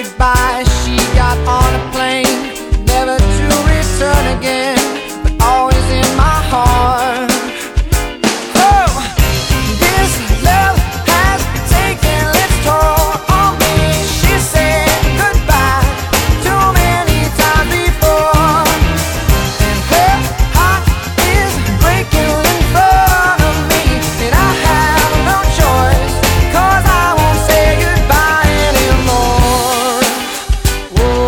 goodbye. She got on a plane, never to return again, but always in my heart. Oh, this love has taken its toll on me. She said goodbye too many times before, and her heart is breaking in front of me, and I have no choice, 'cause I won't say goodbye anymore. Whoa,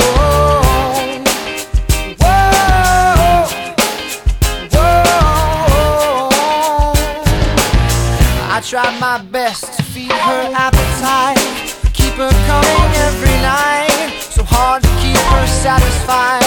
whoa, whoa. I tried my best to feed her appetite, keep her coming every night, so hard to keep her satisfied.